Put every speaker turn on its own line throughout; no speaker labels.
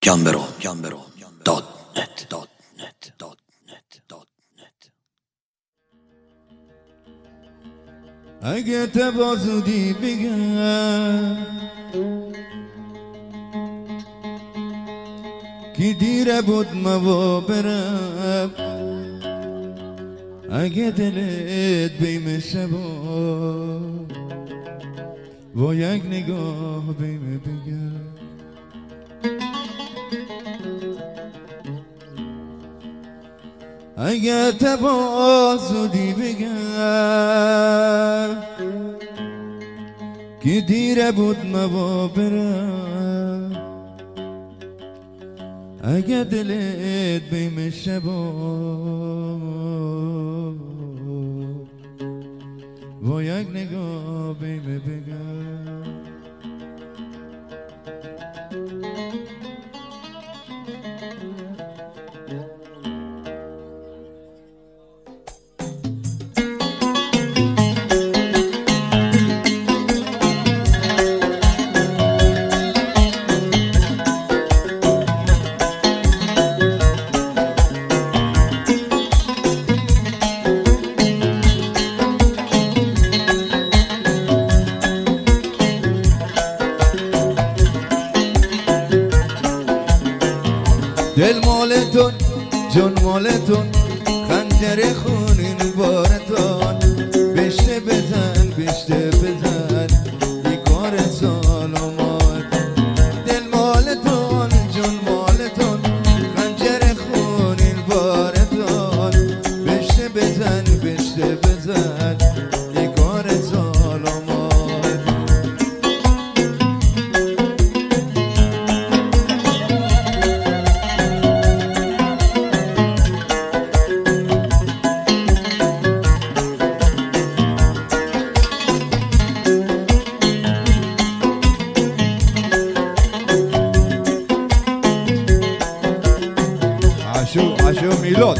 gambero.net.
اگه تبا زودی بگم که دیره بود ما برم، اگه دلت بیم شبا با یک نگاه بیم بگم اگه تبا زودی بگم که دیره بود ما برم، اگه دلت بیم شبا با یک نگاه بیم بگم دل مالتون جون مالتون خنجر خونین بارتون بشته بزن بشته بزن ای کار سالمات دل مالتون جون مالتون خنجر خونین بارتون بشته بزن بشته بزن ای کار سالمات عشو میلاد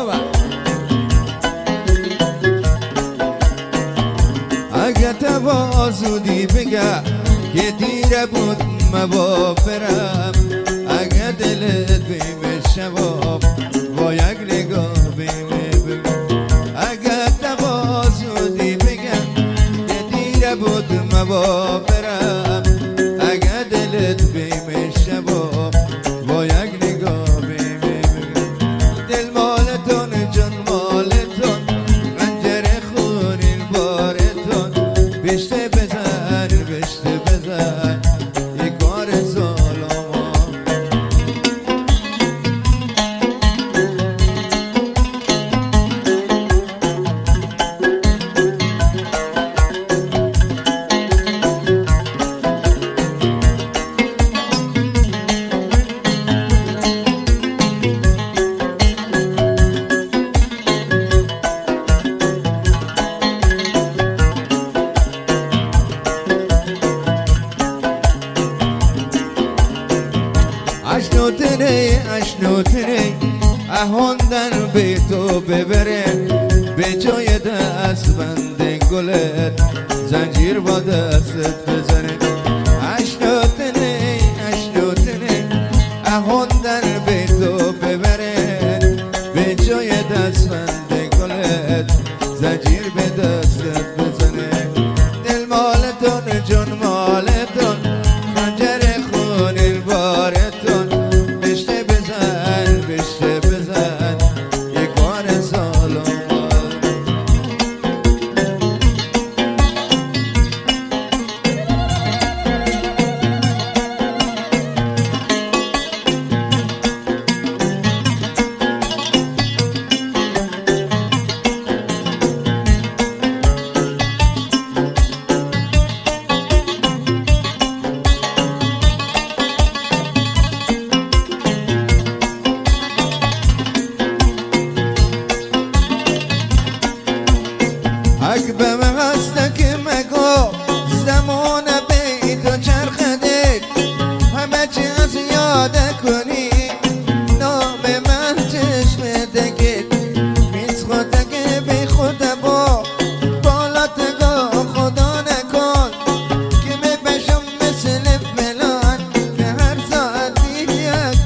اگه تبا زودی بگه که دیره بود ما برم، اگه دلت بیم شباب با یک نگاه بیم بگم اگه تبا زودی بگه که دیره بود ما برم، اگه دلت بیم شباب با یک نگاه بشته بزن بشته بزن یک کار ظالما اشنوتنه اهوندن به تو ببره به جای دست بند گلت زنجیر با دستت بزنه اشنوتنه اهوندن به تو ببره به جای دست بند گلت زنجیر به دستت بزنه دل مالتون جون مالتون خنجر خونین بارتون بشته بزن یک کار سالمات اکبه هست که مگو زمان بید و چرخده همه چی از یاد کنی نام من چشم دگه میز خودگه بی خود با بالاتگاه خدا نکن که بپشم مثل فلان که هر ساعتی یک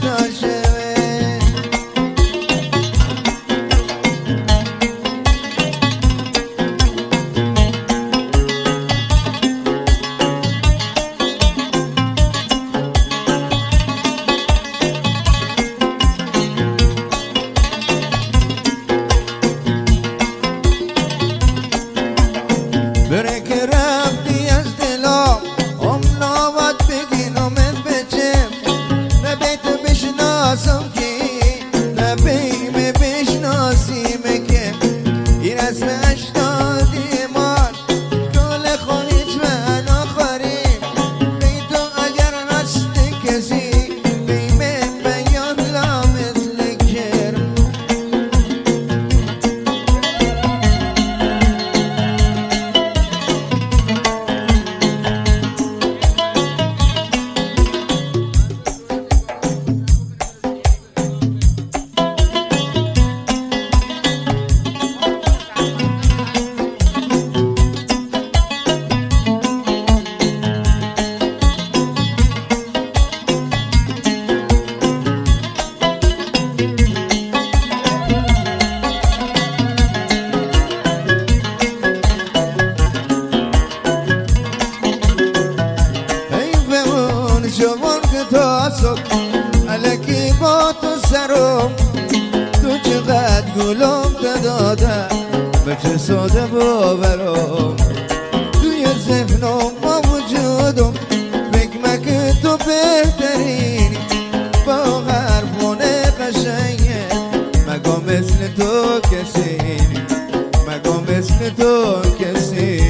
مادرم تو چقدر گلم دادم به چه ساده باورم توی ذهنم با وجودم فکر مکن تو بهترینی با حرفان قشنگه مگا مثل تو کسی مگا مثل تو کسی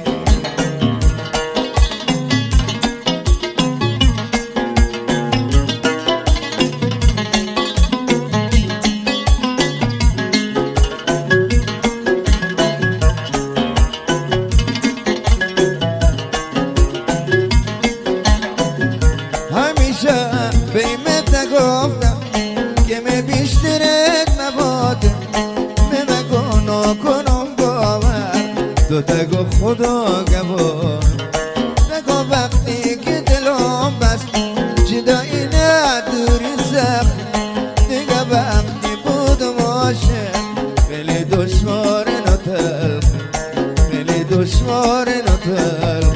بیمت نگفتم که می بیشترت نباده می مگو کنم باور تو تگو خدا گوار نگو وقتی که دلم بست جدایی نداری سخت دیگه وقتی بودم عاشق خیلی دشوار نتلخ خیلی دشوار نتلخ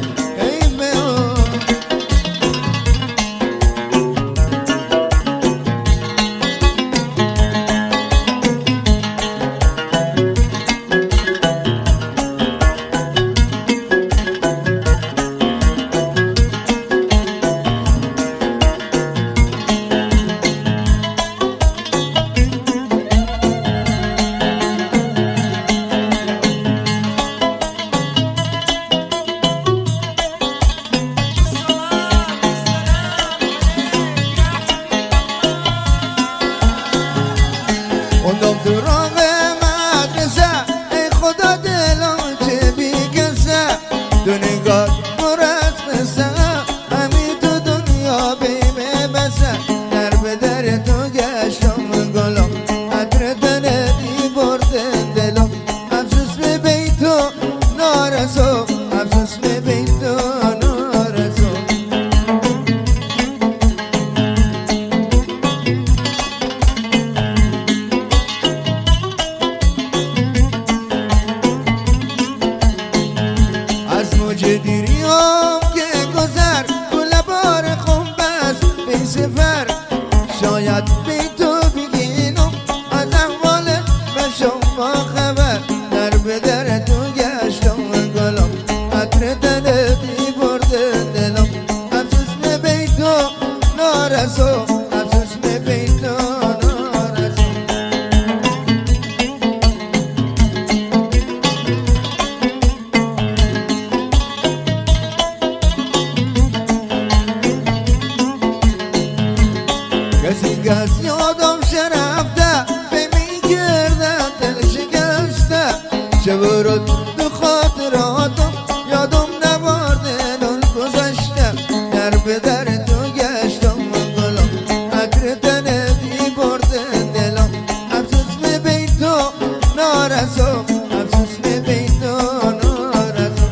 اوندم تو راه مدرسه ای خدا دلم چه بیکسه تو نگاه پر از قصه همین تو دنیا بیمه بسه در به در تو گشتم گلم عطر تنتی برده دلم افسوس به بیتو نارسو افسوس به بیتو نارسو دیریم که گذر گل بار خون بست به سفر شاید به تو بگینم از احوالت به شما خبر در به در تو گشتم گلم عطر دلتی برده دلم افسوس به بیتو نارسو افسوس به بیتو نارسو کسی کس یادم شرفته به میگردم دل شکسته چه برد تو خاطراتم یادم نبارده دل گذشته در به در تو گشتم گلم عطر تنتی برده دلم افسوس به بیتو نارسو افسوس به بیتو نارسو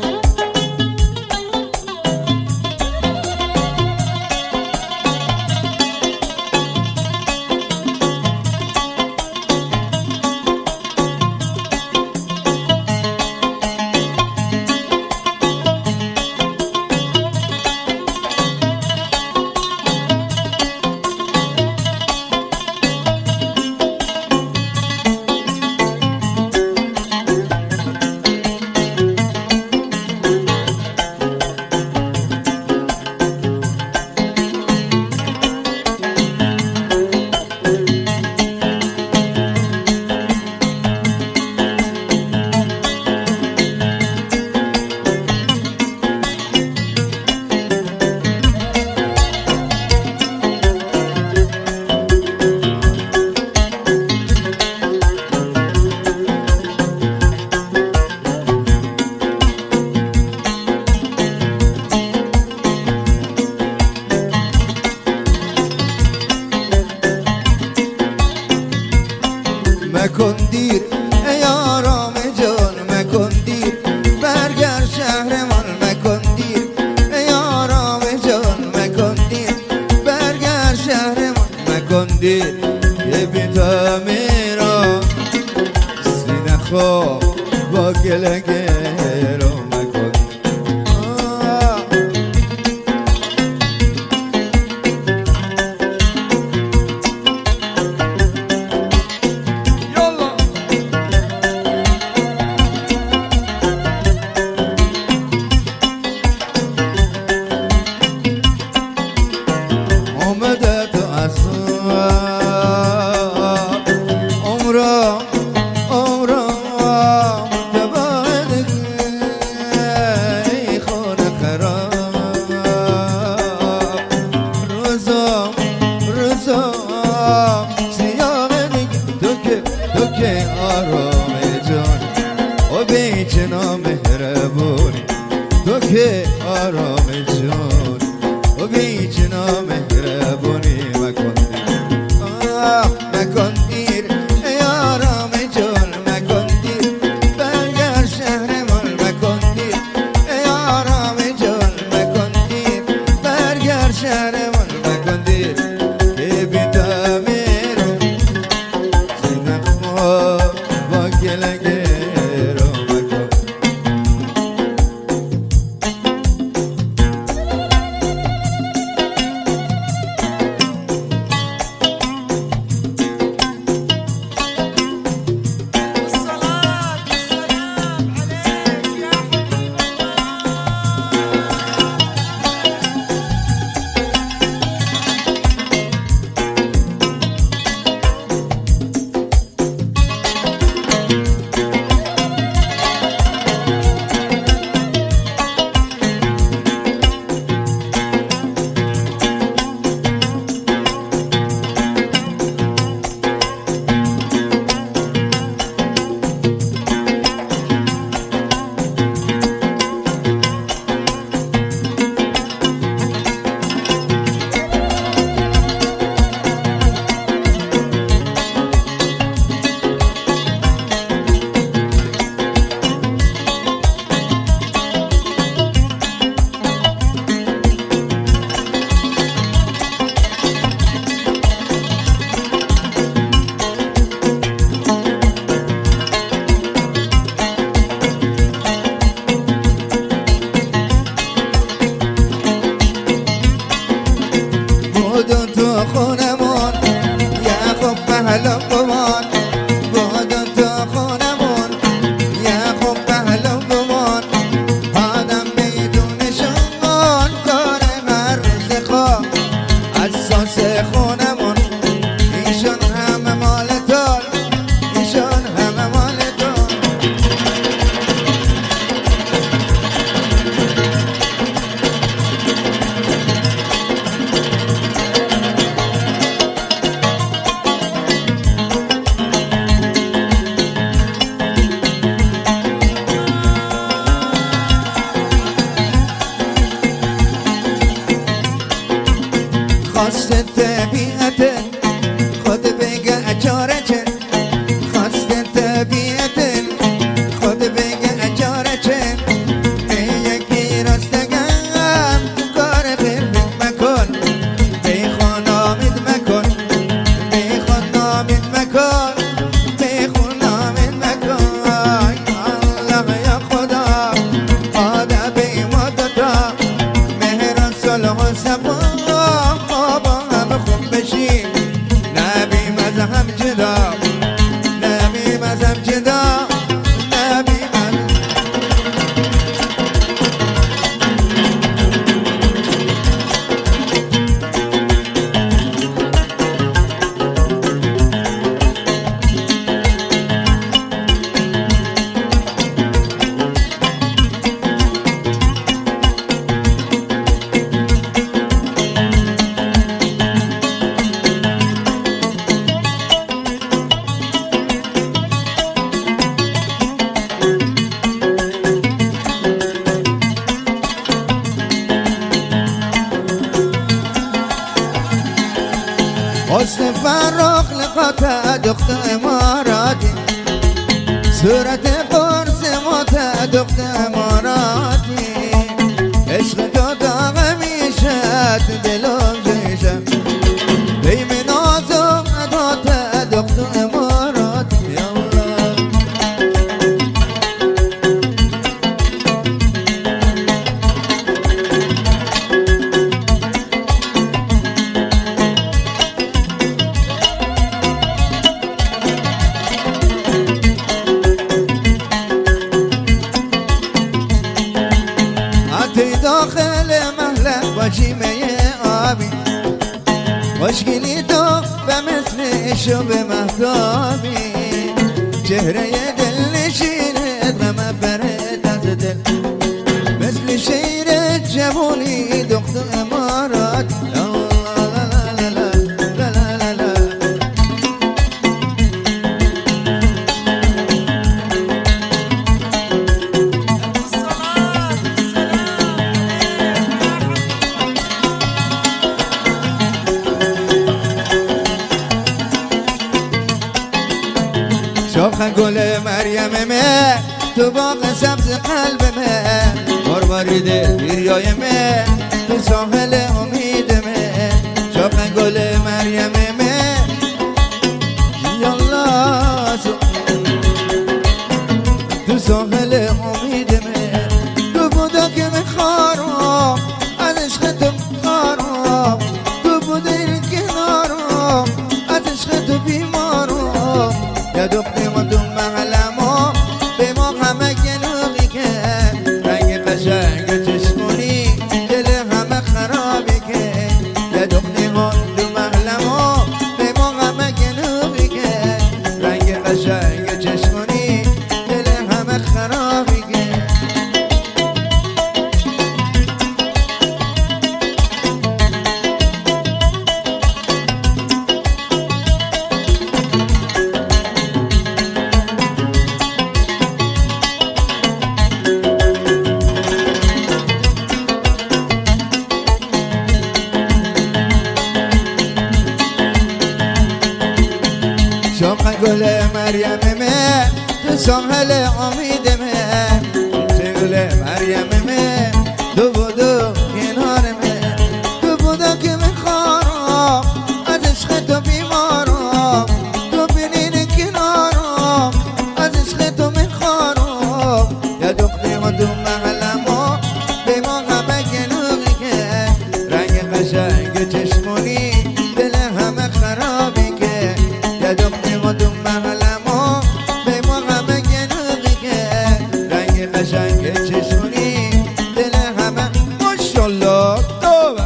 مکن دیر ای آرام جان مکن دیر برگرد شهرمان مکن دیر ای آرام جان مکن دیر برگرد شهرمان مکن دیر یه بیتا میرا سینه خواب با گلگه رو مکن سیاه دیگه تو که آرام جان و بیچنا مهربونی تو که آرام جان و بیچنا مهربونی مکن دیر ای آرام جان مکن دیر برگرد شهرمان مکن دیر ای آرام جان مکن دیر برگرد شهرمان مکن دیر که بی تعمیر زینب ما با گلگه بودن تو خونمون یا خوب پهلو بمان بودن تو خونمون یا خوب پهلو بمان آدم میدونشون کار مرز خواه اساس خونمون ایشون همه مال تو ایشون همه مال تو خواست طبیعت خود بگه چاره چه خواست طبیعت خود بگه چاره چه یکی رستگم کار پرفکت مکن بی خون آمید مکن بی خون آمید مکن بی خون آمید مکن الله یا خدا آده بی مدتا مهر صلح و صفا نبی مذهب جدا نبی مذهب جدا نبی مذهب حسن فرخ لقاطع دخت اماراتي صورت قرص موت دخت اماراتي عشق تو داغ میشد دلم جیشم بی منازم ادات دخت اماراتي یا الله داخل محلك وشيمة آبي واشكلي تو بمثل شوب مهتابي شهرة يدل شيرت ما بريت أتدل مثل شيرة جابوني دخت إمارات لا لا لا لا لا لا لا لا شاخ گل مریم من تو باغ سبز قلب من مرمرید دریای من تو ساحل امید من شاخ گل مریم من یالله تو ساحل امید من تو بودا که میخوارم از عشق تو خارم تو بوده این کنارم از عشق تو بیمارم یا دختیم و تو مغلمو به ما همه گنوغی که رنگ قشنگ چشمونی دل همه خرابی که یا دختیم و تو مغلمو به ما همه گنوغی که رنگ قشنگ چشمونی دل همه خرابی که شاخ گل مریم من تو ساحل امید من گل مریم من تو بودو کنار من تو بودو که میخوارم از عشق تو بیمارم تو بینین کنارم از عشق تو میخوارم یا دختیم و تو مغلمو به ما همه گنوغی که رنگ قشنگ چشمونی دل همه خرابی که یا دختیم و تو مغلمو به ما همه گنوغی که رنگ قشنگ چشمونی دل همه ماشالله تو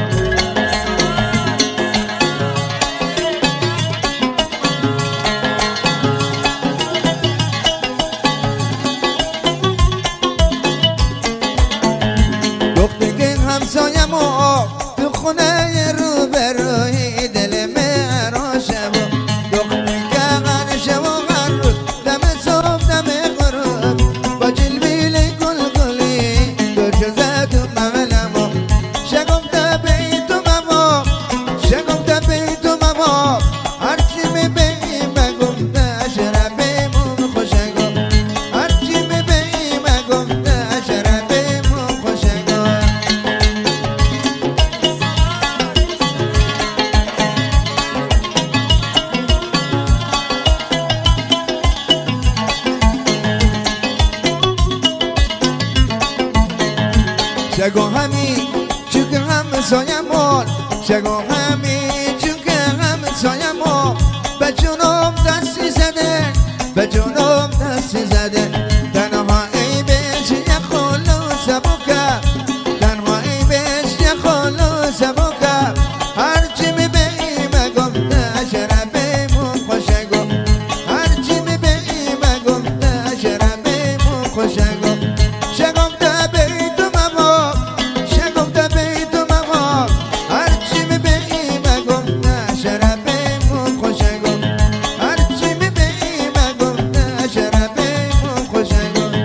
دختر همسایمو تو خونه رو بروی دل من شب دختر که غرشه و غروب دم صبح دم غروب با جلبیل گل گلی درشزه تو مغلمو شگفته بی تو مما شگفته بی تو مما هرچی میبینی مگفته شربیمون خوشه گفت هرچی میبینی مگفته شربیمون خوشه گفت شگو همی چون که هم سایمون شگو همی چون که هم سایمون به جنوب دستی زده به جنوب دستی زده تنها ای بیش یه خلوص بکه تنها ای بیش یه خلوص بکه هرچی میبینی مگفته شربیمون خوشه گفت هرچی میبینی مگفته شربیمون خوشه گفت شگفته بی تو مما شگفته بی تو مما هرچی میبینی مگفته شربیمون خوشه گفت هرچی میبینی مگفته شربیمون خوشه گفت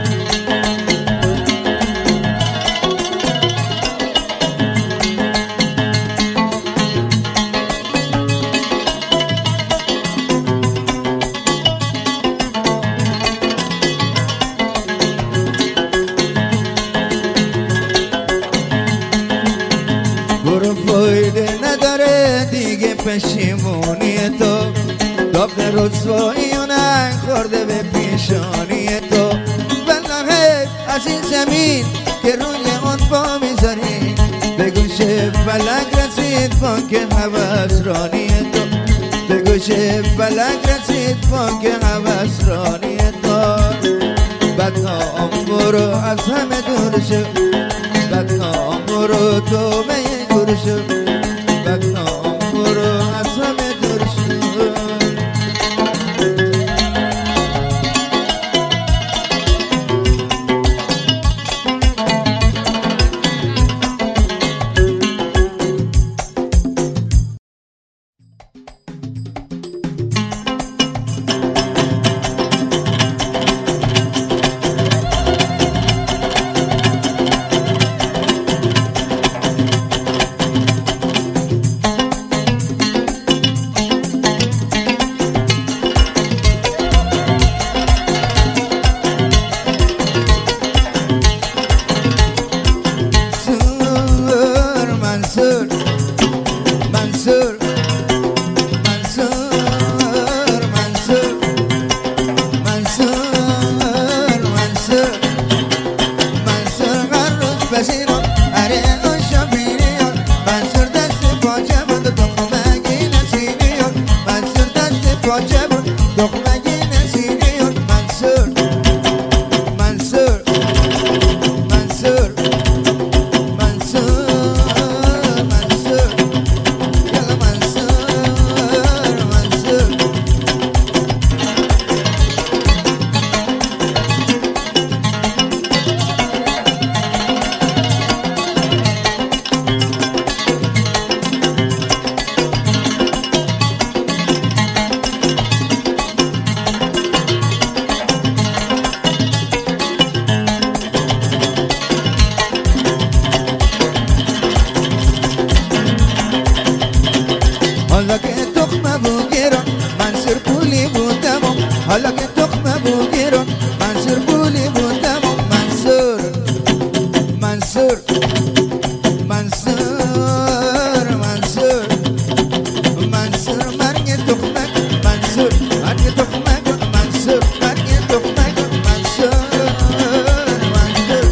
برو فایده نداره دیگه پشیمونی تو داغ رسوایی و نخورده به پیشانی تو والله از این زمین که روی اون پا میذاری به گوش فلک رسید بانک هوس رانی تو به گوش فلک رسید بانک هوس رانی تو بدنام برو از همه دور شو بدنام برو تو به دور شو بدنام برو از همه دور شو تخمگی نسینیون منصور منصور منصور منصور منصور يلا منصور منصور حالا که تخمه بگیرم منصور پولی بودم حالا که تخمه بگیرم منصور پولی بودم منصور منصور منصور منصور منصور مرگ تخمه منصور مرگ تخمه منصور مرگ تخمه منصور منصور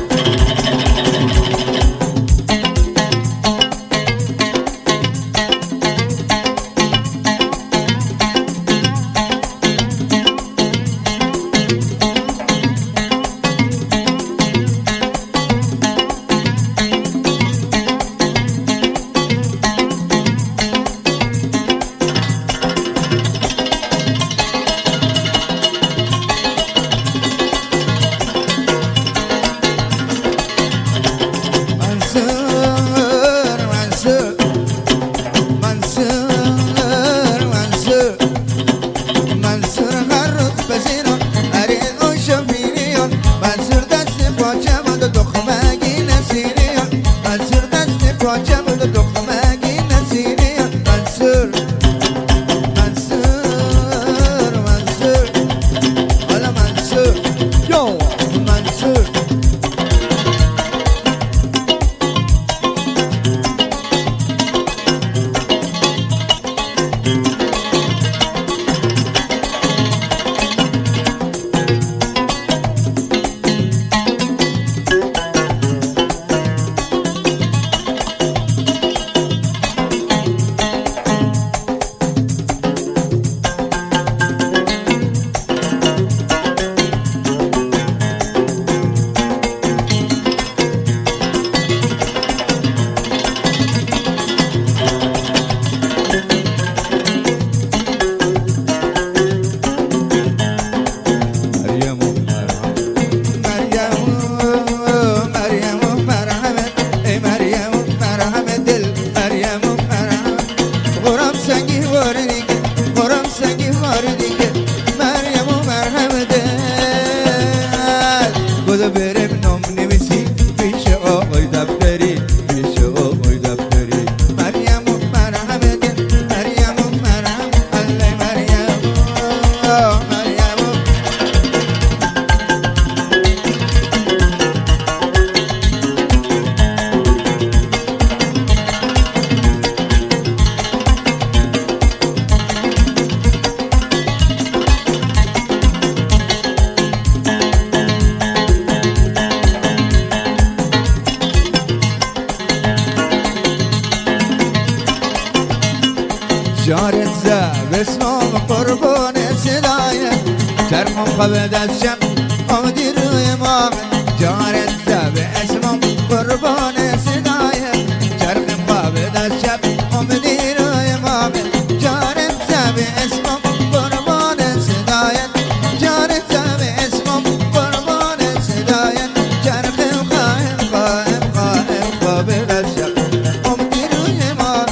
جارت زب اسمم قربان صدایه چرمم خوابد از شب آمدی روی ما جارت زب اسمم قربان صدایه چرمم خوابد از شب آمدی روی ما جارت زب اسمم قربان صدایه جارت زب اسمم قربان صدایه چرمم خوابد از شب آمدی روی ما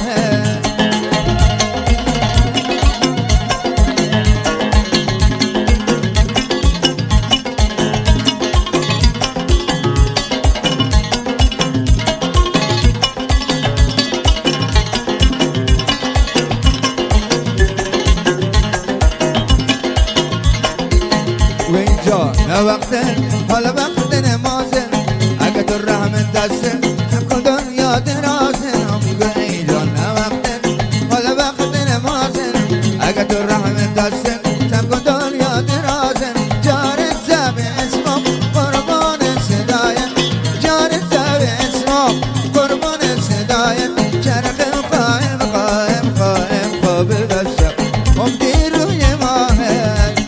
وقت حالا وقت نمازه اگه تو رحمت دسته نکن دنیا درازه میگه ای جان وقت حالا وقت نمازه اگه تو رحمت دسته نکن دنیا درازه جارت زب اسمم قربان صدایه جارت زب اسمم قربان صدایه چرخ قائم قائم قائم قابل دستم امدی روی ماه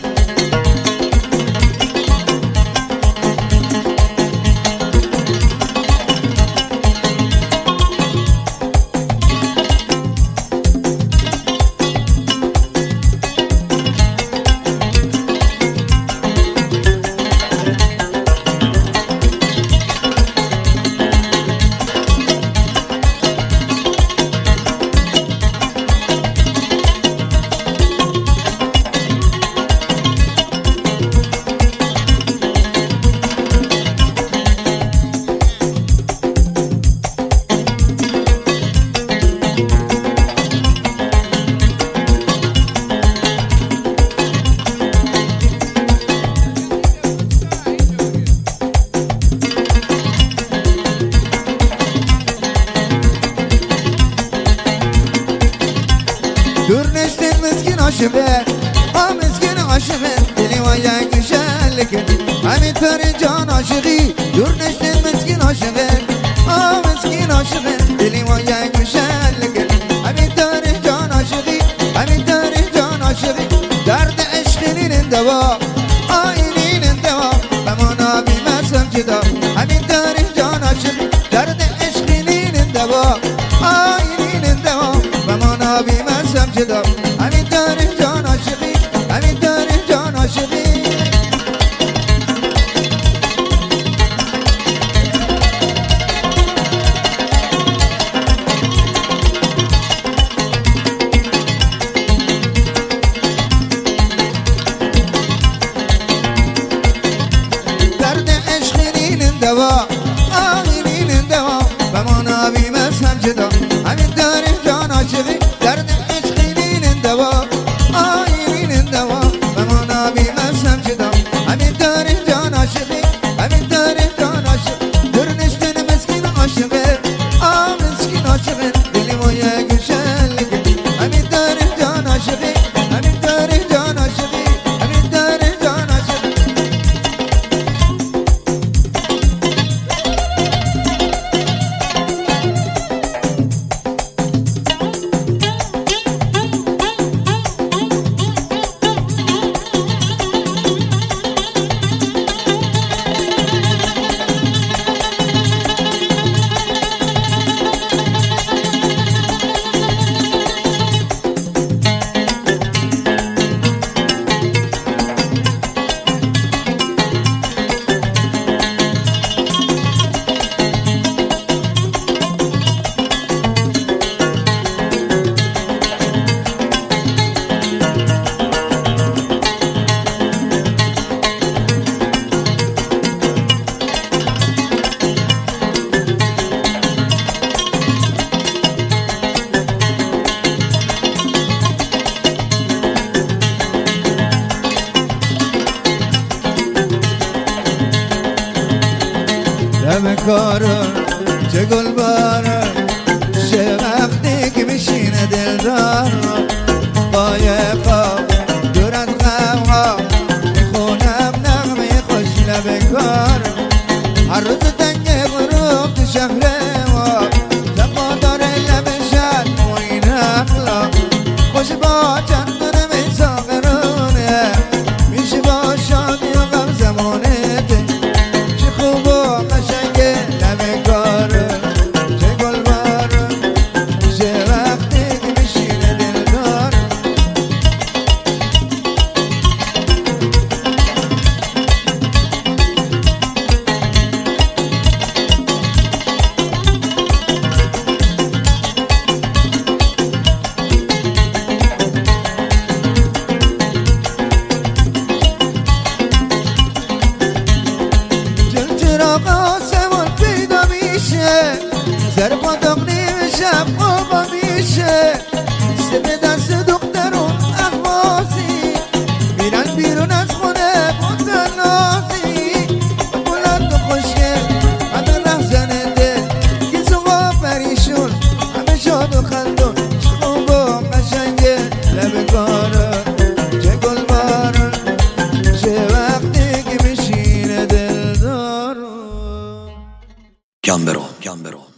مسكين عاشقه مسكين عاشقه دلی و یک شلکه همین تاری جان عاشقی دور نشته مسکین عاشقه مسکین عاشقه دلی و یک شلکه همین تاری جان عاشقی همین تاری جان عاشقی درد عشقینین دوا آینین دوا بمانا بیمسم جدا همین تاری جان عاشقی درد عشقینین دوا آینین دوا بمانا بیمسم جدا همین تاری جان عاشقی همین تاری جان عاشقی دوا آینین دوا بمانا بیمسم جدا همین داری جان عاشقی درد عشقینین دوا آینین دوا بمانا بیمسم جدا همین داری جان عاشقی همین داری جان عاشقی در نشتن مسکین عاشقه مسکین عاشقه دلی ما یک شلکه همین داری جان عاشقی همین داری جان عاشقی همین داری جان عاشقی لب کارم چه گل بارم چه وقتی که میشینه دلدار با یه خواب دور از غمها میخونم نغمه خوش لب کارم هر روز تنگ غروب تو شهر ما زفا داره لب شد و این اخلاق خوش با چندان میساقرونه میشه با شادی و غم زمانه آسمان پیدا میشه سر پاتاق نیمه شب خوابا میشه سه دست دخترون اخماسی میرن بیرون از خونه متنازی بلند و خوشگل همه رهزن دل گیز و پریشون همه شاد و خندون خوب و قشنگه لب کارم چه گل بارم چه وقتی که میشینه دل دارم
Gambero.